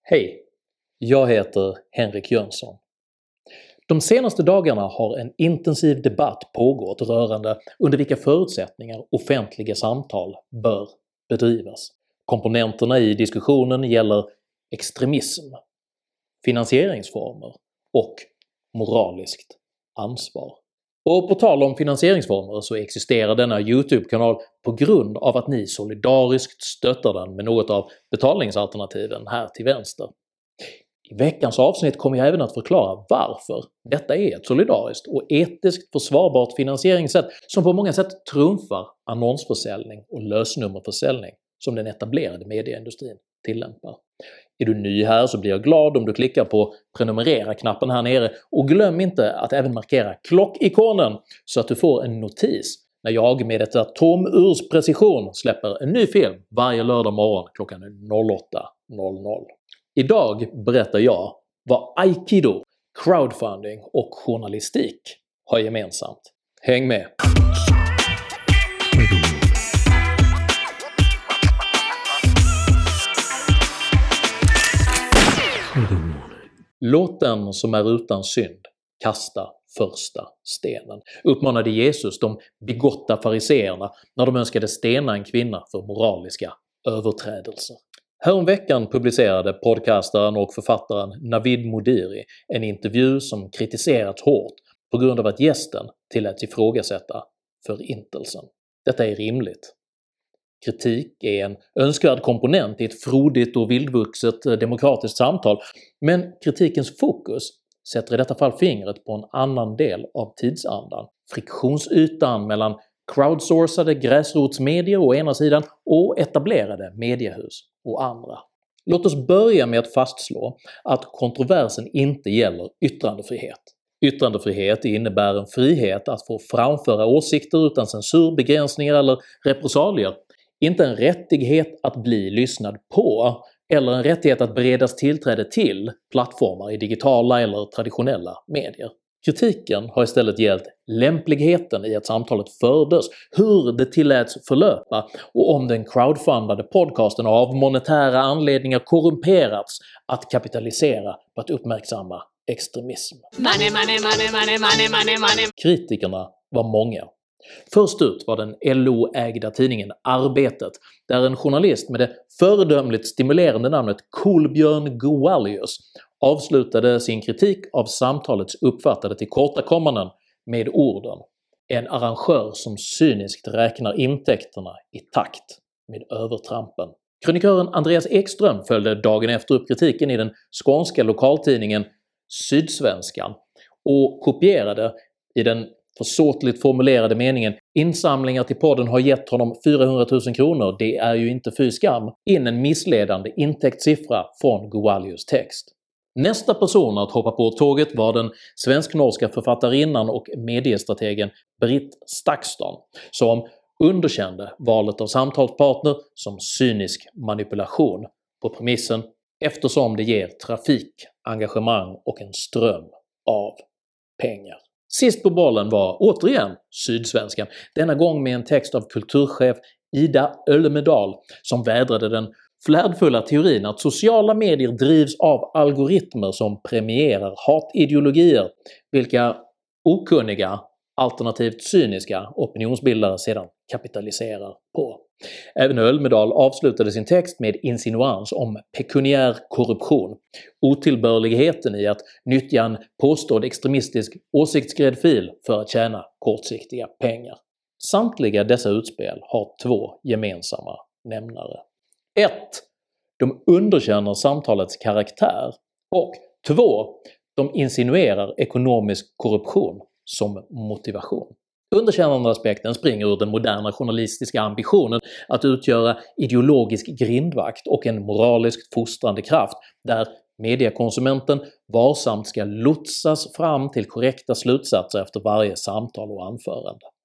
Hej! Jag heter Henrik Jönsson. De senaste dagarna har en intensiv debatt pågått rörande under vilka förutsättningar offentliga samtal bör bedrivas. Komponenterna i diskussionen gäller extremism, finansieringsformer och moraliskt ansvar. Och på tal om finansieringsformer så existerar denna YouTube-kanal på grund av att ni solidariskt stöttar den med något av betalningsalternativen här till vänster. I veckans avsnitt kommer jag även att förklara varför detta är ett solidariskt och etiskt försvarbart finansieringssätt som på många sätt trumfar annonsförsäljning och lösnummerförsäljning som den etablerade medieindustrin tillämpar. Är du ny här så blir jag glad om du klickar på prenumerera-knappen här nere, och glöm inte att även markera klockikonen så att du får en notis när jag med ett atomurs-precision släpper en ny film varje lördag morgon klockan 08:00. Idag berättar jag vad aikido, crowdfunding och journalistik har gemensamt. Häng med! Låt den som är utan synd kasta första stenen, uppmanade Jesus de bigotta fariseerna när de önskade stena en kvinna för moraliska överträdelser. Häromveckan publicerade podcastaren och författaren Navid Modiri en intervju som kritiserats hårt på grund av att gästen tilläts ifrågasätta förintelsen. Detta är rimligt. Kritik är en önskvärd komponent i ett frodigt och vildvuxet demokratiskt samtal, men kritikens fokus sätter i detta fall fingret på en annan del av tidsandan. Friktionsytan mellan crowdsourcade gräsrotsmedier å ena sidan och etablerade mediehus å andra. Låt oss börja med att fastslå att kontroversen inte gäller yttrandefrihet. Yttrandefrihet innebär en frihet att få framföra åsikter utan censur, begränsningar eller repressalier, inte en rättighet att bli lyssnad på eller en rättighet att beredas tillträde till plattformar i digitala eller traditionella medier. Kritiken har istället gällt lämpligheten i att samtalet fördes, hur det tilläts förlöpa och om den crowdfundade podcasten av monetära anledningar korrumperats att kapitalisera på att uppmärksamma extremism. Money, money, money, money, money, money, money. Kritikerna var många. Först ut var den LO-ägda tidningen Arbetet, där en journalist med det föredömligt stimulerande namnet Kolbjörn Gowalius avslutade sin kritik av samtalets uppfattade tillkortakommanden med orden “en arrangör som cyniskt räknar intäkterna i takt med övertrampen”. Krönikören Andreas Ekström följde dagen efter upp kritiken i den skånska lokaltidningen Sydsvenskan och kopierade i den försåtligt formulerade meningen “insamlingar till podden har gett honom 400 000 kronor, det är ju inte fy skam” in en missledande intäktssiffra från Gowalius text. Nästa person att hoppa på tåget var den svensk-norska författarinnan och mediestrategen Britt Stakston, som underkände valet av samtalspartner som cynisk manipulation på premissen eftersom det ger trafik, engagemang och en ström av pengar. Sist på bollen var återigen Sydsvenskan, denna gång med en text av kulturchef Ida Ölmedal som vädrade den flärdfulla teorin att sociala medier drivs av algoritmer som premierar hatideologier, vilka okunniga, alternativt cyniska opinionsbildare sedan kapitaliserar på. Även Ölmedal avslutade sin text med insinuans om pekuniär korruption, otillbörligheten i att nyttja en påstådd extremistisk åsiktsgräddfil för att tjäna kortsiktiga pengar. Samtliga dessa utspel har två gemensamma nämnare. 1. De underkänner samtalets karaktär, och 2. De insinuerar ekonomisk korruption som motivation. Underkännandeaspekten springer ur den moderna journalistiska ambitionen att utgöra ideologisk grindvakt och en moraliskt fostrande kraft där mediekonsumenten varsamt ska lotsas fram till korrekta slutsatser efter varje samtal och anförande.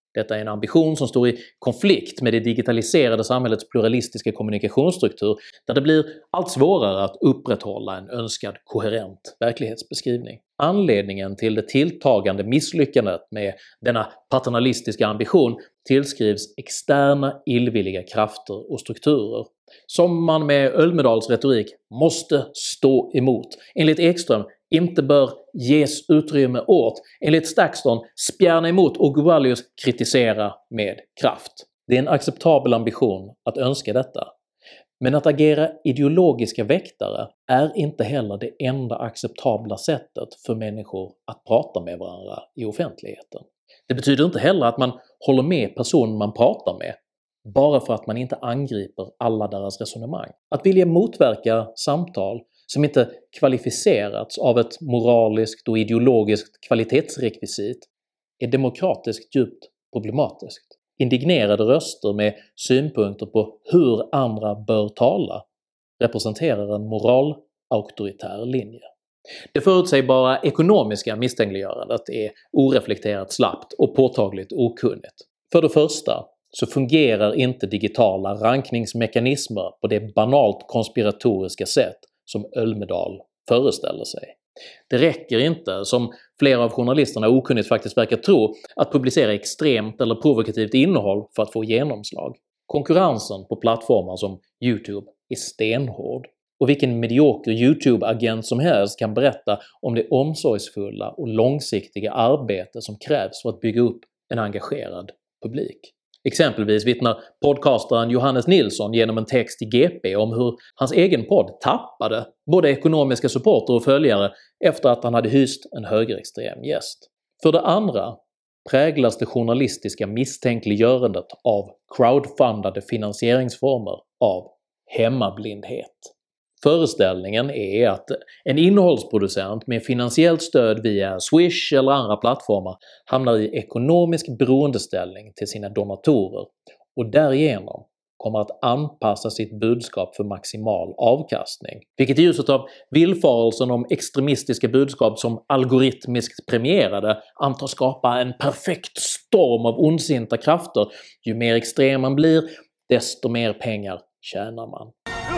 Detta är en ambition som står i konflikt med det digitaliserade samhällets pluralistiska kommunikationsstruktur, där det blir allt svårare att upprätthålla en önskad koherent verklighetsbeskrivning. Anledningen till det tilltagande misslyckandet med denna paternalistiska ambition tillskrivs externa illvilliga krafter och strukturer, som man med Ölmedals retorik måste stå emot, enligt Ekström inte bör ges utrymme åt, enligt Stakston spjärna emot och Gualius kritisera med kraft. Det är en acceptabel ambition att önska detta, men att agera ideologiska väktare är inte heller det enda acceptabla sättet för människor att prata med varandra i offentligheten. Det betyder inte heller att man håller med personen man pratar med, bara för att man inte angriper alla deras resonemang. Att vilja motverka samtal som inte kvalificerats av ett moraliskt och ideologiskt kvalitetsrekvisit är demokratiskt djupt problematiskt. Indignerade röster med synpunkter på hur andra bör tala representerar en moralauktoritär linje. Det förutsägbara ekonomiska misstänkliggörandet är oreflekterat slappt och påtagligt okunnigt. För det första så fungerar inte digitala rankningsmekanismer på det banalt konspiratoriska sätt som Ölmedal föreställer sig. Det räcker inte, som flera av journalisterna okunnigt faktiskt verkar tro, att publicera extremt eller provokativt innehåll för att få genomslag. Konkurrensen på plattformar som YouTube är stenhård, och vilken medioker YouTube-agent som helst kan berätta om det omsorgsfulla och långsiktiga arbete som krävs för att bygga upp en engagerad publik. Exempelvis vittnar podcastaren Johannes Nilsson genom en text i GP om hur hans egen podd tappade både ekonomiska supporter och följare efter att han hade hyst en högerextrem gäst. För det andra präglas det journalistiska misstänkliggörandet av crowdfundade finansieringsformer av hemmablindhet. Föreställningen är att en innehållsproducent med finansiellt stöd via Swish eller andra plattformar hamnar i ekonomisk beroendeställning till sina donatorer och därigenom kommer att anpassa sitt budskap för maximal avkastning, vilket i ljuset av villfarelsen om extremistiska budskap som algoritmiskt premierade antas skapa en perfekt storm av ondsinta krafter. Ju mer extrem man blir, desto mer pengar tjänar man.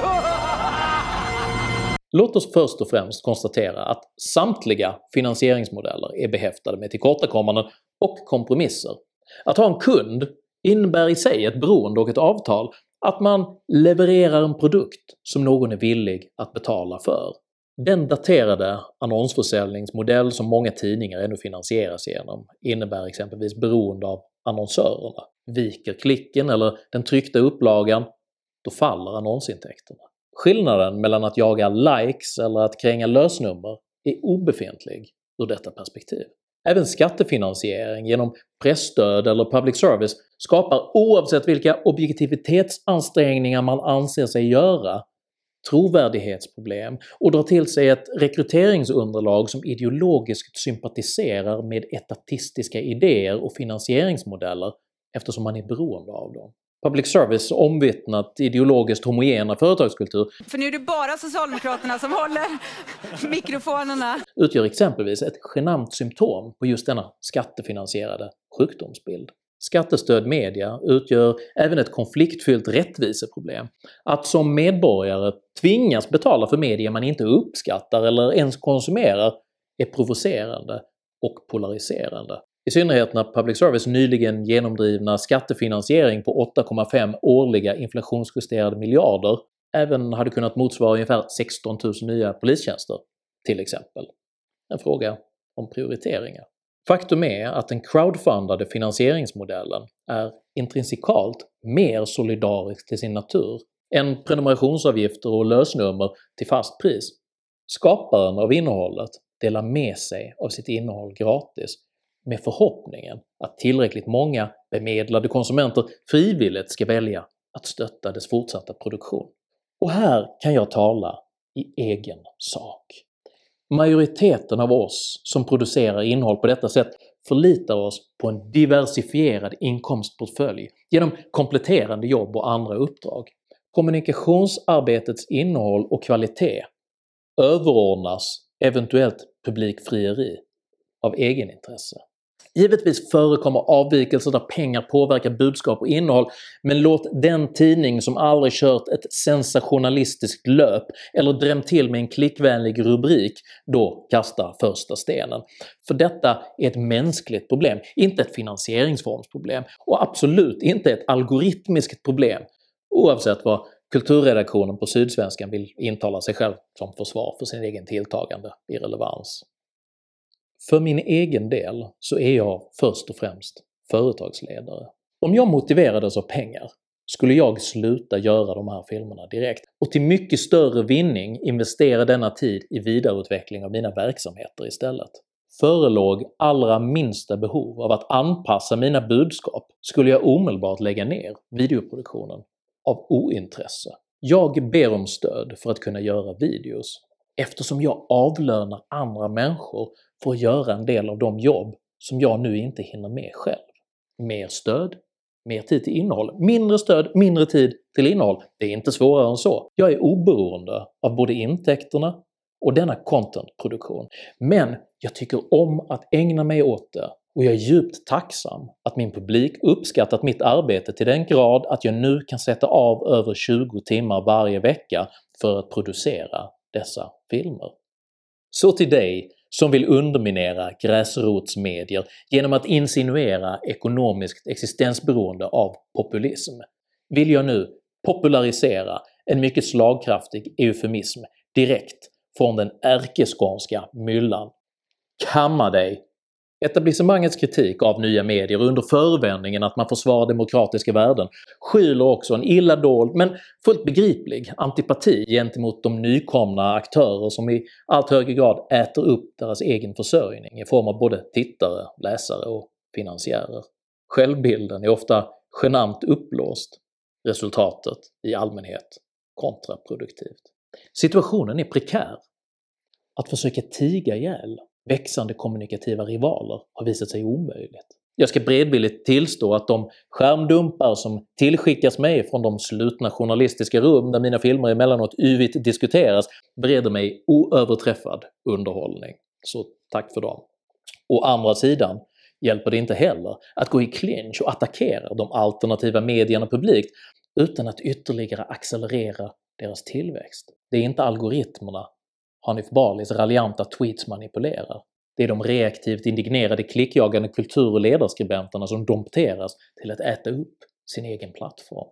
Låt oss först och främst konstatera att samtliga finansieringsmodeller är behäftade med tillkortakommanden och kompromisser. Att ha en kund innebär i sig ett beroende och ett avtal, att man levererar en produkt som någon är villig att betala för. Den daterade annonsförsäljningsmodell som många tidningar ännu finansieras genom innebär exempelvis beroende av annonsörerna. Viker klicken eller den tryckta upplagan, då faller annonsintäkterna. Skillnaden mellan att jaga likes eller att kränga lösnummer är obefintlig ur detta perspektiv. Även skattefinansiering genom pressstöd eller public service skapar, oavsett vilka objektivitetsansträngningar man anser sig göra, trovärdighetsproblem och drar till sig ett rekryteringsunderlag som ideologiskt sympatiserar med etatistiska idéer och finansieringsmodeller eftersom man är beroende av dem. Public service omvittnat ideologiskt homogena företagskultur, för nu är det bara Socialdemokraterna som håller mikrofonerna, utgör exempelvis ett genant symptom på just denna skattefinansierade sjukdomsbild. Skattestöd media utgör även ett konfliktfyllt rättviseproblem. Att som medborgare tvingas betala för media man inte uppskattar eller ens konsumerar är provocerande och polariserande. I synnerhet när public service nyligen genomdrivna skattefinansiering på 8,5 årliga inflationsjusterade miljarder även hade kunnat motsvara ungefär 16 000 nya polistjänster, till exempel. En fråga om prioriteringar. Faktum är att den crowdfundade finansieringsmodellen är intrinsikalt mer solidarisk till sin natur än prenumerationsavgifter och lösnummer till fast pris. Skaparen av innehållet delar med sig av sitt innehåll gratis, med förhoppningen att tillräckligt många bemedlade konsumenter frivilligt ska välja att stötta dess fortsatta produktion. Och här kan jag tala i egen sak. Majoriteten av oss som producerar innehåll på detta sätt förlitar oss på en diversifierad inkomstportfölj genom kompletterande jobb och andra uppdrag. Kommunikationsarbetets innehåll och kvalitet överordnas eventuellt publikfrieri av egenintresse. Givetvis förekommer avvikelser där pengar påverkar budskap och innehåll, men låt den tidning som aldrig kört ett sensationalistiskt löp eller drämt till med en klickvänlig rubrik då kasta första stenen. För detta är ett mänskligt problem, inte ett finansieringsformsproblem, och absolut inte ett algoritmiskt problem, oavsett vad kulturredaktionen på Sydsvenskan vill intala sig själv som försvar för sin egen tilltagande irrelevans. För min egen del så är jag först och främst företagsledare. Om jag motiverades av pengar skulle jag sluta göra de här filmerna direkt och till mycket större vinning investera denna tid i vidareutveckling av mina verksamheter istället. Förelåg allra minsta behov av att anpassa mina budskap skulle jag omedelbart lägga ner videoproduktionen av ointresse. Jag ber om stöd för att kunna göra videos eftersom jag avlönar andra människor för att göra en del av de jobb som jag nu inte hinner med själv. Mer stöd, mer tid till innehåll, mindre stöd, mindre tid till innehåll. Det är inte svårare än så. Jag är oberoende av både intäkterna och denna contentproduktion, men jag tycker om att ägna mig åt det och jag är djupt tacksam att min publik uppskattat mitt arbete till den grad att jag nu kan sätta av över 20 timmar varje vecka för att producera dessa filmer. Så till dig som vill underminera gräsrotsmedier genom att insinuera ekonomiskt existensberoende av populism, vill jag nu popularisera en mycket slagkraftig eufemism direkt från den ärkeskånska myllan. Kamma dig! Etablissemangets kritik av nya medier under förevändningen att man försvarar demokratiska värden skyler också en illa dold men fullt begriplig antipati gentemot de nykomna aktörer som i allt högre grad äter upp deras egen försörjning i form av både tittare, läsare och finansiärer. Självbilden är ofta genant uppblåst, resultatet i allmänhet kontraproduktivt. Situationen är prekär. Att försöka tiga ihjäl växande kommunikativa rivaler har visat sig omöjligt. Jag ska bredvilligt tillstå att de skärmdumpar som tillskickas mig från de slutna journalistiska rum där mina filmer emellanåt yvigt diskuteras bereder mig oöverträffad underhållning. Så tack för dem. Å andra sidan hjälper det inte heller att gå i clinch och attackera de alternativa medierna publikt utan att ytterligare accelerera deras tillväxt. Det är inte algoritmerna Hanif Balis raljanta tweets manipulerar. Det är de reaktivt indignerade klickjagande kultur- och ledarskribenterna som dompteras till att äta upp sin egen plattform.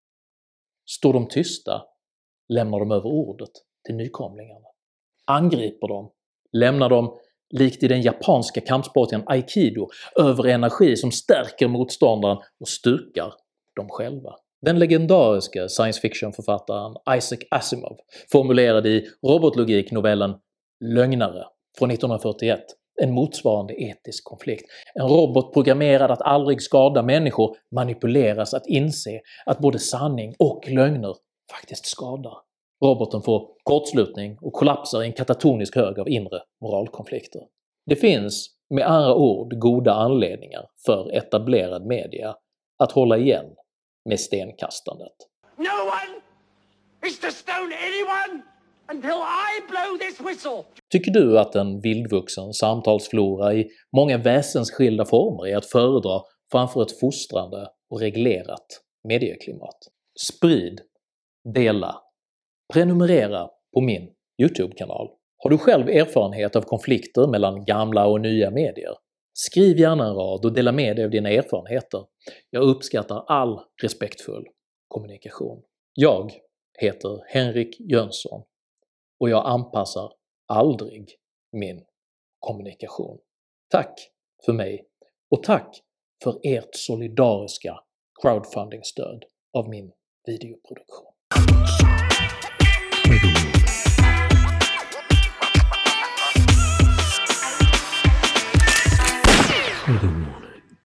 Står de tysta lämnar de över ordet till nykomlingarna. Angriper de lämnar de, likt i den japanska kampsporten aikido, över energi som stärker motståndaren och stukar dem själva. Den legendariska science fiction-författaren Isaac Asimov formulerade i robotlogiknovellen Lögnare från 1941 en motsvarande etisk konflikt. En robot programmerad att aldrig skada människor manipuleras att inse att både sanning och lögner faktiskt skadar. Roboten får kortslutning och kollapsar i en katatonisk hög av inre moralkonflikter. Det finns med andra ord goda anledningar för etablerad media att hålla igen med stenkastandet. No one is to stone anyone until I blow this whistle. Tycker du att en vildvuxen samtalsflora i många väsensskilda former är att föredra framför ett fostrande och reglerat medieklimat? Sprid, dela, prenumerera på min YouTube-kanal. Har du själv erfarenhet av konflikter mellan gamla och nya medier? Skriv gärna en rad och dela med dig av dina erfarenheter. Jag uppskattar all respektfull kommunikation. Jag heter Henrik Jönsson och jag anpassar aldrig min kommunikation. Tack för mig och tack för ert solidariska crowdfunding-stöd av min videoproduktion. Good morning.